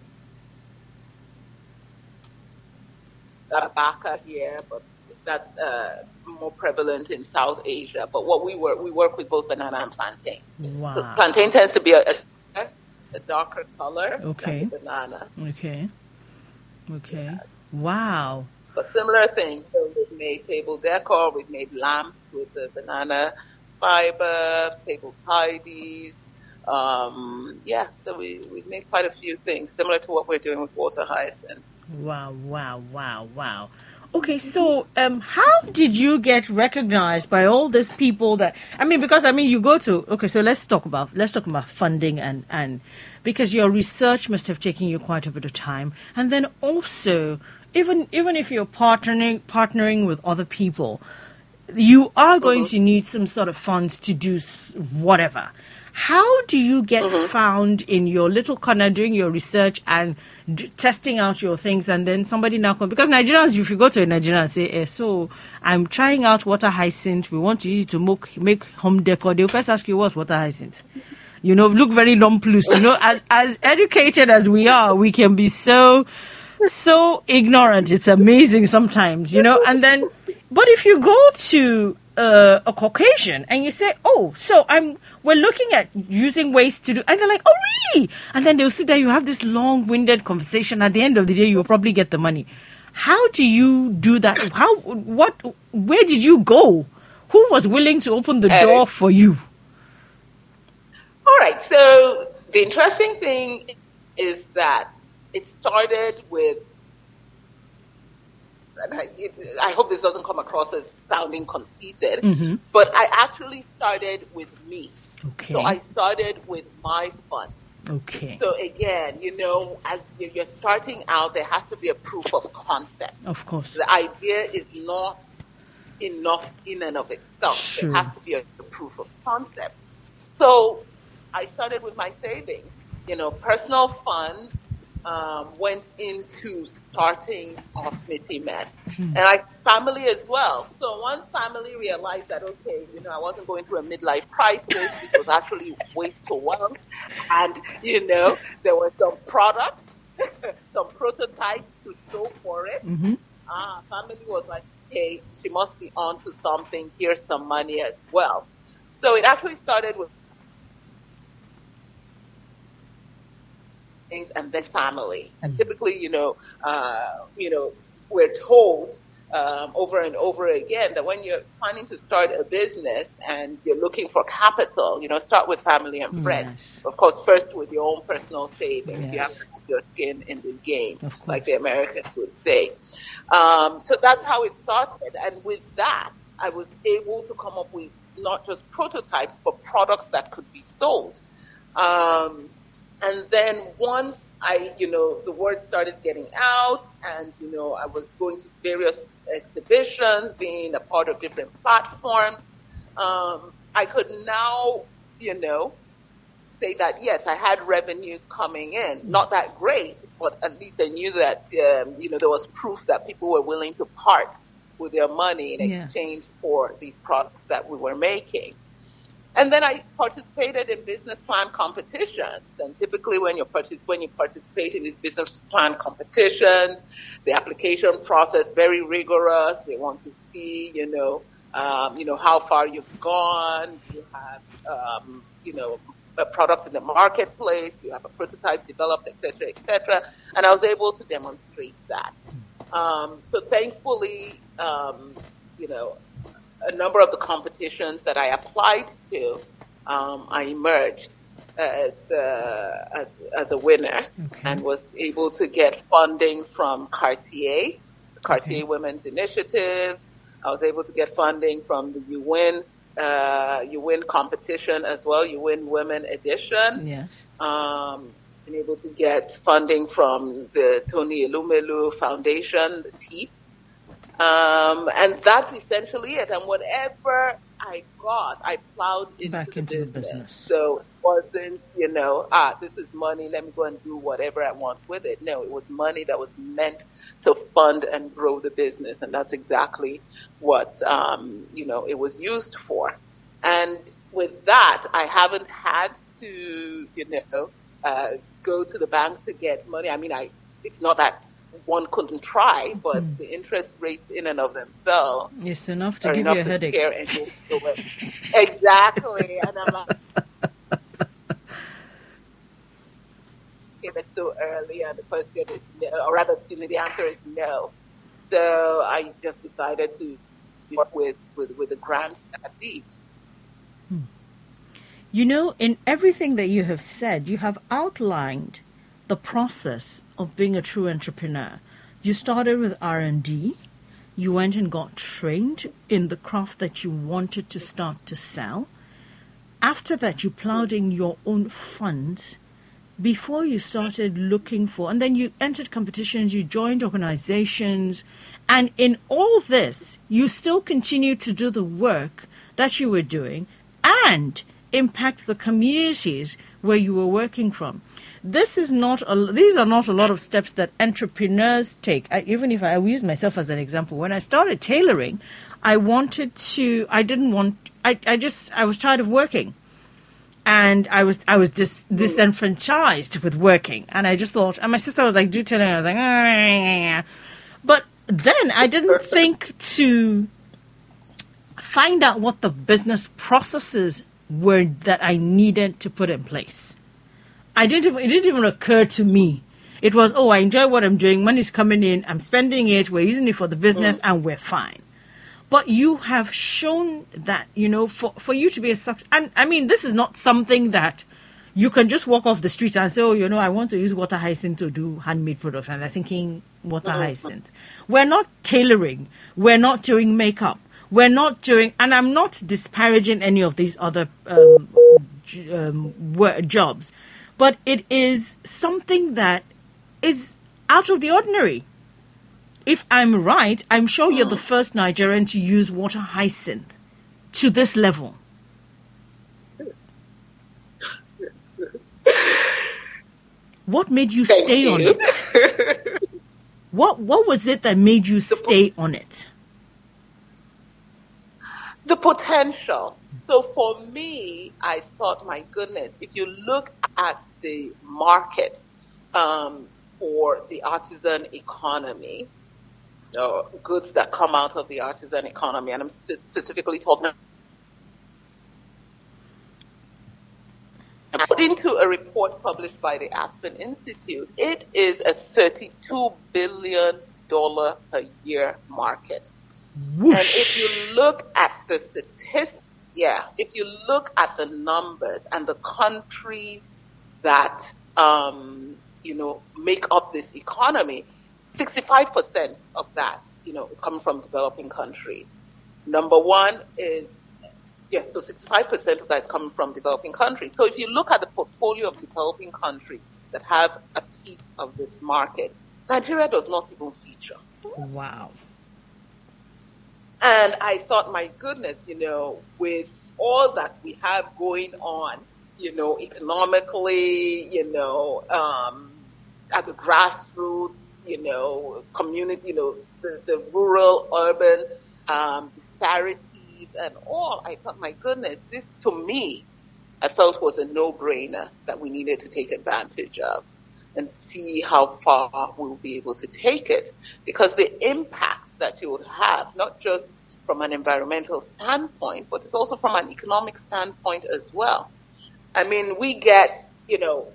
Abaca here, but that's uh, more prevalent in South Asia. But what we work, we work with both banana and plantain. Wow. So plantain tends to be a, a, a darker color okay. than banana. Okay. Okay. Yeah. Wow. But similar things. So we've made table decor, we've made lamps with the banana fiber, table tidies. Um, yeah, so we, we've made quite a few things similar to what we're doing with water hyacinth. Wow, wow, wow, wow. Okay, so um, how did you get recognized by all these people that, I mean, because, I mean, you go to, okay, so let's talk about, let's talk about funding and, and because your research must have taken you quite a bit of time. And then also, even, even if you're partnering, partnering with other people, you are going mm-hmm. to need some sort of funds to do whatever. How do you get mm-hmm. found in your little corner doing your research and d- testing out your things, and then somebody now comes? Because Nigerians, if you go to a Nigerian and say, eh, so I'm trying out water hyacinth, we want to use it to make, make home decor, they'll first ask you, what's water hyacinth? You know, look very nonplussed. You know, as, as educated as we are, we can be so, so ignorant. It's amazing sometimes, you know, and then, but if you go to Uh, a Caucasian and you say, oh, so I'm we're looking at using waste to do, and they're like, oh, really? And then they'll sit there, you have this long-winded conversation. At the end of the day, you'll probably get the money. How do you do that? How, what, where did you go? Who was willing to open the door for you? All right. So the interesting thing is that it started with and I, it, I hope this doesn't come across as sounding conceited, Mm-hmm. but I actually started with me. Okay. So I started with my fund. Okay. So again, you know, as you're starting out, there has to be a proof of concept. Of course. The idea is not enough in and of itself. Sure. There has to be a, a proof of concept. So I started with my savings, you know, personal fund, um, went into starting off Mitty Men. And I family as well. So once family realized that, okay, you know, I wasn't going through a midlife crisis, this was actually waste to wealth. And, you know, there were some products, some prototypes to show for it. Mm-hmm. Uh, family was like, hey, she must be on to something. Here's some money as well. So it actually started with things and then family. And typically, you know, uh, you know, we're told um, over and over again that when you're planning to start a business and you're looking for capital, you know, start with family and friends. Yes. Of course, first with your own personal savings. Yes. You have to have your skin in the game, Of course. like the Americans would say. Um, so that's how it started. And with that, I was able to come up with not just prototypes, but products that could be sold. Um, and then once I, you know, the word started getting out and, you know, I was going to various exhibitions, being a part of different platforms, um, I could now, you know, say that, yes, I had revenues coming in. Not that great, but at least I knew that, um, you know, there was proof that people were willing to part with their money in Yes. exchange for these products that we were making. And then I participated in business plan competitions. And typically when, you're partic- when you participate in these business plan competitions, the application process very rigorous. They want to see, you know, um, you know, how far you've gone. You have, um, you know, uh, products in the marketplace. You have a prototype developed, et cetera, et cetera. And I was able to demonstrate that. Um, so thankfully, um, you know, a number of the competitions that I applied to, um, I emerged as, uh, as, as a winner Okay. and was able to get funding from Cartier, Cartier Okay. Women's Initiative. I was able to get funding from the You Win, uh, You Win competition as well, You Win Women Edition. Yes. Um, been able to get funding from the Tony Elumelu Foundation, the T E P. Um, and that's essentially it. And whatever I got, I plowed into, Back the, into the business. business. So it wasn't, you know, ah, this is money, let me go and do whatever I want with it. No, it was money that was meant to fund and grow the business. And that's exactly what, um, you know, it was used for. And with that, I haven't had to, you know, uh, go to the bank to get money. I mean, I, it's not that one couldn't try, but mm. the interest rates in and of themselves it's enough to are give enough you a to headache. scare anyone away. Exactly. And I'm like, it's so early, and the question is no, or rather, excuse me, the answer is no. So I just decided to work with, with, with the grants at least. Hmm. You know, in everything that you have said, you have outlined the process of being a true entrepreneur. You started with R and D. You went and got trained in the craft that you wanted to start to sell. After that, you plowed in your own funds before you started looking for, and then you entered competitions, you joined organizations, and in all this, you still continued to do the work that you were doing and impact the communities where you were working from. This is not a, these are not a lot of steps that entrepreneurs take. I, even if I, I use myself as an example, when I started tailoring, I wanted to, I didn't want, I, I just, I was tired of working. And I was, I was dis, disenfranchised with working. And I just thought, and my sister was like, do tailoring. I was like, ah. But then I didn't think to find out what the business processes were that I needed to put in place. I didn't even, it didn't even occur to me. It was, oh, I enjoy what I'm doing. Money's coming in. I'm spending it. We're using it for the business, mm. and we're fine. But you have shown that, you know, for, for you to be a success. And I mean, this is not something that You can just walk off the street and say, oh, you know, I want to use water hyacinth to do handmade products. And they're thinking water Mm-hmm. hyacinth. We're not tailoring. We're not doing makeup. We're not doing, and I'm not disparaging any of these other um, j- um, wo- jobs, but it is something that is out of the ordinary. If I'm right, I'm sure you're the first Nigerian to use water hyacinth to this level. What made you Thank stay you. on it? What What was it that made you stay on it? The potential. So for me, I thought, my goodness, if you look at the market um, for the artisan economy, uh, goods that come out of the artisan economy, and I'm spe- specifically talking. According to a report published by the Aspen Institute, it is a thirty-two billion dollars a year market. Whoosh. And if you look at the statistics, yeah, if you look at the numbers and the countries that, um, you know, make up this economy, sixty-five percent of that, you know, is coming from developing countries. Number one is, yes, so sixty-five percent of that is coming from developing countries. So if you look at the portfolio of developing countries that have a piece of this market, Nigeria does not even feature. Wow. And I thought, my goodness, you know, with all that we have going on, you know, economically, you know, um, at the grassroots, you know, community, you know, the, the rural, urban um, disparities and all, I thought, my goodness, this to me, I felt was a no-brainer that we needed to take advantage of and see how far we'll be able to take it. Because the impact that you would have, not just from an environmental standpoint, but it's also from an economic standpoint as well. I mean, we get, you know,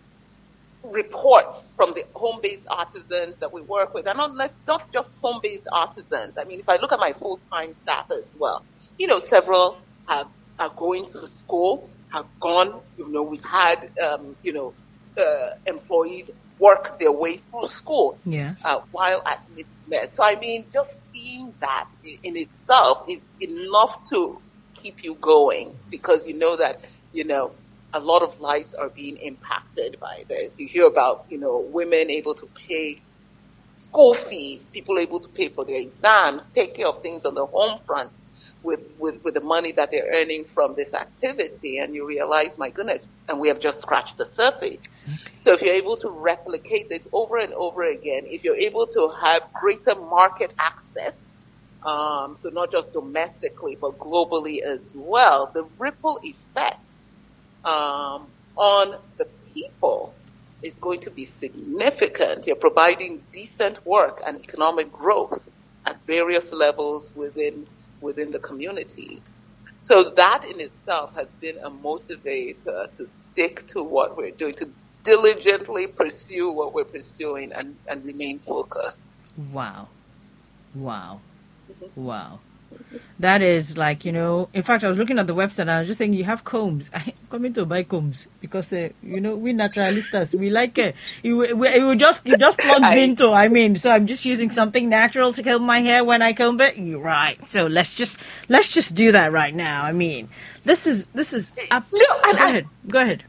reports from the home-based artisans that we work with, and not, less, not just home-based artisans. I mean, if I look at my full-time staff as well, you know, several have are going to school, have gone, you know, we've had, um, you know, uh, employees work their way through school Yes. uh, while at MITMED. So, I mean, just seeing that in itself is enough to keep you going, because you know that, you know, a lot of lives are being impacted by this. You hear about, you know, women able to pay school fees, people able to pay for their exams, take care of things on the home front with, with, with the money that they're earning from this activity. And you realize, my goodness, and we have just scratched the surface. Exactly. So if you're able to replicate this over and over again, if you're able to have greater market access, um, so not just domestically, but globally as well, the ripple effects um, on the people is going to be significant. You're providing decent work and economic growth at various levels within within the communities. So that in itself has been a motivator to stick to what we're doing, to diligently pursue what we're pursuing and, and remain focused. Wow. Wow. Wow. That is like, you know, in fact, I was looking at the website and I was just thinking, you have combs. I'm coming to buy combs because, uh, you know, we naturalistas, we like it. It, will- it will just, it just plugs I- into, I mean, so I'm just using something natural to comb my hair when I comb it. You're right. So let's just, let's just do that right now. I mean, this is, this is, up. No, and go I- ahead. Go ahead.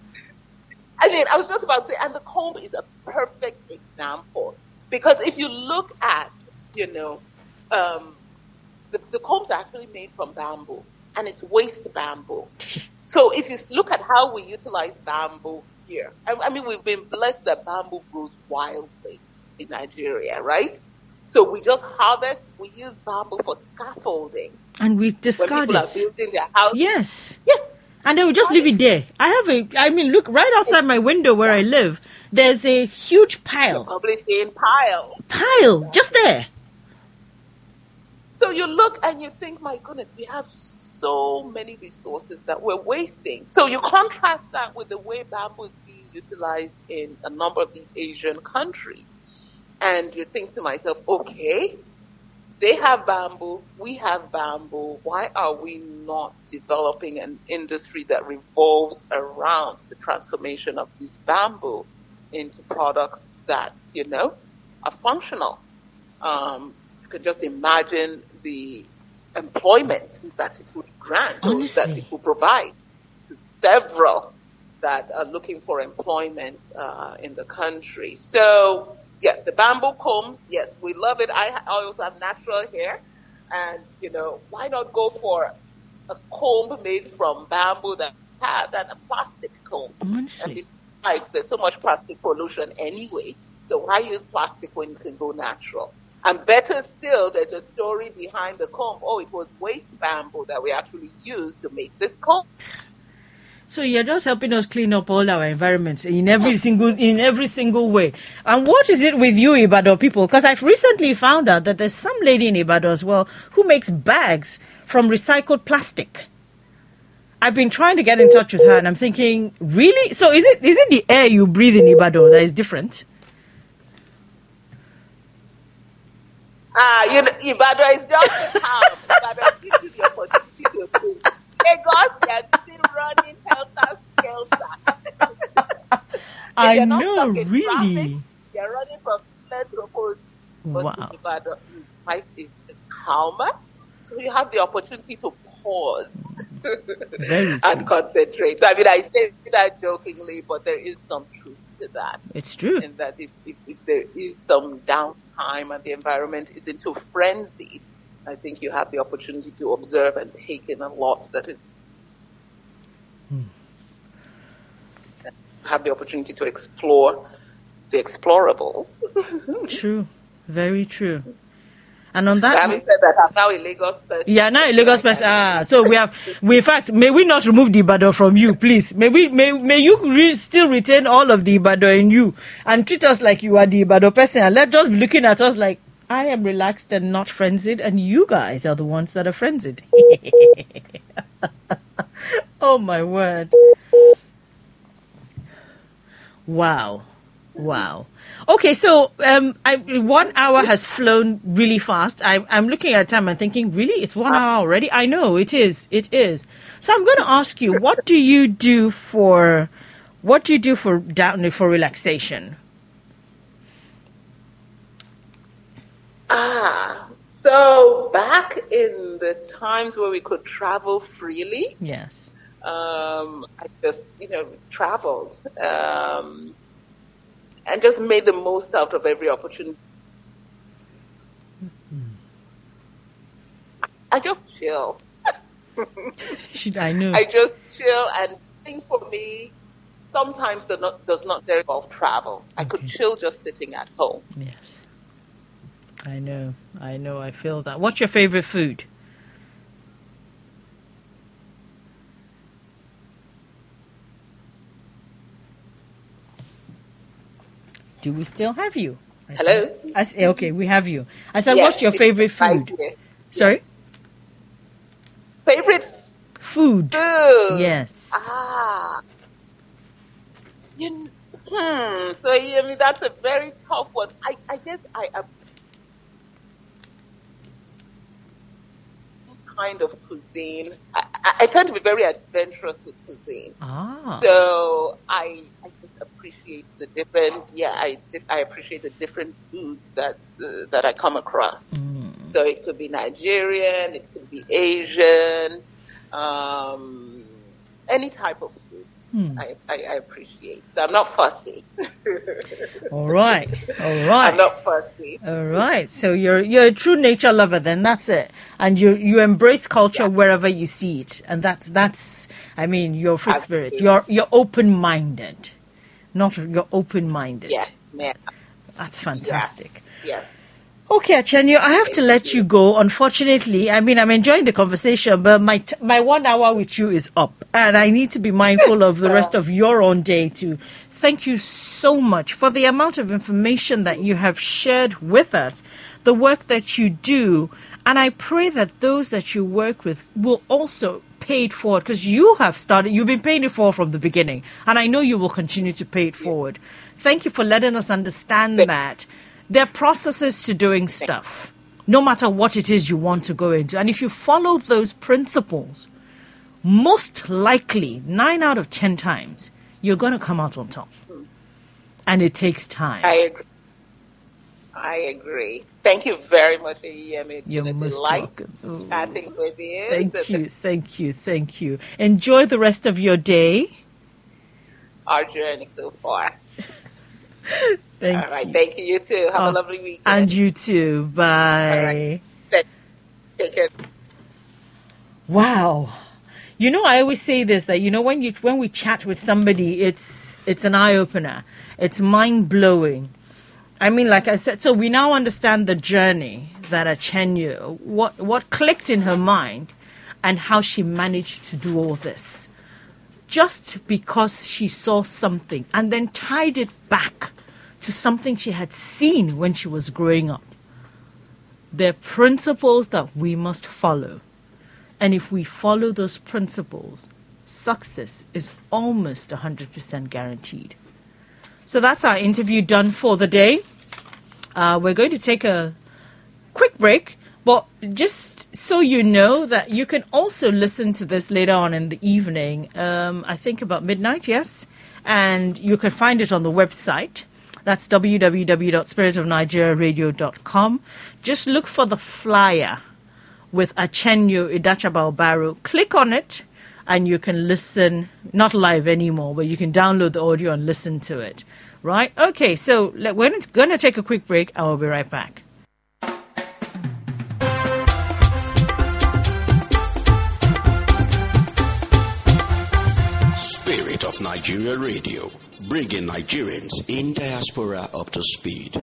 I mean, I was just about to say, and the comb is a perfect example, because if you look at, you know, um, the, the combs are actually made from bamboo, and it's waste bamboo. So if you look at how we utilize bamboo here, I, I mean, we've been blessed that bamboo grows wildly in Nigeria, right? So we just harvest, we use bamboo for scaffolding. And we When discard people are it. building their house, Yes. yes, And they will just leave it there. I have a, I mean, look, right outside my window where I live, there's a huge pile. probably in pile. Pile, just there. So you look and you think, my goodness, we have so many resources that we're wasting. So you contrast that with the way bamboo is being utilized in a number of these Asian countries. And you think to myself, okay, they have bamboo, we have bamboo. Why are we not developing an industry that revolves around the transformation of this bamboo into products that, you know, are functional? Um, you can just imagine the employment that it would grant, or that it will provide to several that are looking for employment uh, in the country. So, yeah, the bamboo combs, yes, we love it. I also have natural hair, and, you know, why not go for a comb made from bamboo that has than a plastic comb? Honestly. And besides, there's so much plastic pollution anyway, so why use plastic when you can go natural? And better still, there's a story behind the comb. Oh, it was waste bamboo that we actually used to make this comb. So you're just helping us clean up all our environments in every single in every single way. And what is it with you, Ibadan people? Because I've recently found out that there's some lady in Ibadan as well who makes bags from recycled plastic. I've been trying to get in touch with her, and I'm thinking, really? So is it is it the air you breathe in Ibadan that is different? Ah, you know, Ibadan is just a town. Ibadan gives you the opportunity to think. Lagos, they're still running helter skelter. I know, really. Traffic, they're running from Metropole. Wow. Ibadan, life is calmer, so you have the opportunity to pause and concentrate. So, I mean, I say that jokingly, but there is some truth to that. It's true. In that if, if, if there is some downtime and the environment isn't too frenzied, I think you have the opportunity to observe and take in a lot that is hmm. have the opportunity to explore the explorables. True. Very true. And on that, having said that, I'm now a Lagos person. Yeah, now a Lagos person. Ah, so we have. We in fact, may we not remove the Ibadan from you, please? May we? May may you re- still retain all of the Ibadan in you and treat us like you are the Ibadan person, and let us be looking at us like I am relaxed and not frenzied, and you guys are the ones that are frenzied. Oh my word! Wow, wow. Okay, so um, I, one hour has flown really fast. I, I'm looking at time and thinking, really, it's one hour already? I know it is. It is. So I'm going to ask you, what do you do for, what do you do for down for relaxation? Ah, so back in the times where we could travel freely, yes, um, I just you know traveled. Um, And just made the most out of every opportunity. Mm-hmm. I just chill. I know. I just chill, and think for me, sometimes does not does not involve travel. Okay. I could chill just sitting at home. Yes, I know. I know. I feel that. What's your favorite food? Do we still have you? I Hello? I say, okay, we have you. I said, yes, what's your favorite food? Right. Sorry? Favorite food? Food. Yes. Ah. You, hmm. So, I mean, that's a very tough one. I, I guess I am kind of cuisine. I, I, I tend to be very adventurous with cuisine. Ah. So I, I just appreciate the different. Yeah, I I appreciate the different foods that uh, that I come across. Mm. So it could be Nigerian, it could be Asian, um, any type of food. Mm. I, I, I appreciate. So I'm not fussy. All right, all right. I'm not fussy. All right. So you're you're a true nature lover, then. That's it. And you you embrace culture yeah. wherever you see it, and that's that's. I mean, you're free Absolutely. spirit. You're you're open minded, not you're open minded. Yes, man. That's fantastic. Yeah. yeah. Okay, Achenyo, I have to let you go. Unfortunately, I mean, I'm enjoying the conversation, but my t- my one hour with you is up, and I need to be mindful of the rest of your own day too. Thank you so much for the amount of information that you have shared with us, the work that you do, and I pray that those that you work with will also pay it forward, because you have started, you've been paying it forward from the beginning, and I know you will continue to pay it forward. Thank you for letting us understand that. There are processes to doing stuff. no matter what it is you want to go into. And if you follow those principles, most likely, nine out of ten times, you're going to come out on top. And it takes time. I agree. I agree. Thank you very much, A E M. It's You're been a most delight welcome. chatting with you. Thank So you, thank you, thank you. Enjoy the rest of your day. Our journey so far. Thank All right. you. Thank you. You too. Have Oh, a lovely weekend. And you too. Bye. All right. Take- Take care. Wow. You know, I always say this, that, you know, when you when we chat with somebody, it's it's an eye-opener. It's mind-blowing. I mean, like I said, so we now understand the journey that Achenyo, what what clicked in her mind and how she managed to do all this. Just because she saw something and then tied it back to something she had seen when she was growing up. They're principles that we must follow. And if we follow those principles, success is almost one hundred percent guaranteed. So that's our interview done for the day. Uh, we're going to take a quick break, but just so you know that you can also listen to this later on in the evening, um, I think about midnight, yes? And you can find it on the website. That's w w w dot spirit of nigeria radio dot com. Just look for the flyer with Achenyo Idachabalbaro. Click on it, and you can listen, not live anymore, but you can download the audio and listen to it. Right? Okay, so let, we're going to take a quick break. I will be right back. Spirit of Nigeria Radio, bringing Nigerians in diaspora up to speed.